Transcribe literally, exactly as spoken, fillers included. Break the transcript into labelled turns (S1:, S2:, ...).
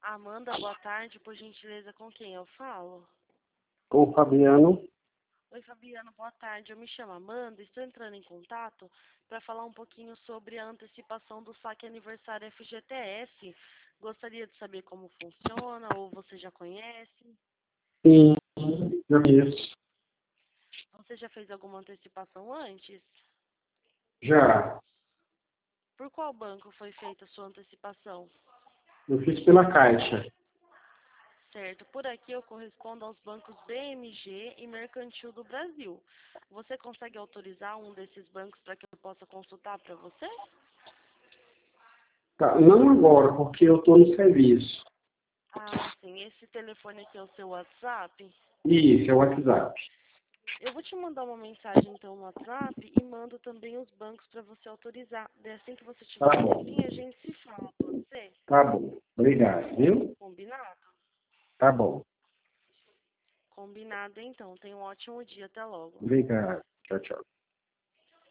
S1: Amanda, boa tarde. Por gentileza, com quem eu falo?
S2: Com o Fabiano.
S1: Oi, Fabiano, boa tarde. Eu me chamo Amanda, estou entrando em contato para falar um pouquinho sobre a antecipação do saque aniversário F G T S. Gostaria de saber como funciona, ou você já conhece?
S2: Sim, já conheço.
S1: Você já fez alguma antecipação antes?
S2: Já.
S1: Por qual banco foi feita a sua antecipação?
S2: Eu fiz pela Caixa.
S1: Certo, por aqui eu correspondo aos bancos B M G e Mercantil do Brasil. Você consegue autorizar um desses bancos para que eu possa consultar para você?
S2: Tá, não agora, porque eu estou no serviço.
S1: Ah, sim. Esse telefone aqui é o seu WhatsApp?
S2: Isso, é o WhatsApp.
S1: Eu vou te mandar uma mensagem então no WhatsApp e mando também os bancos para você autorizar. Daí assim que você
S2: Tá
S1: tiver um
S2: bom.
S1: tempinho, a gente se fala, pode ser?
S2: Tá bom. Obrigado, viu?
S1: Combinado?
S2: Tá bom.
S1: Combinado então. Tenha um ótimo dia. Até logo.
S2: Obrigado. Tchau, tchau.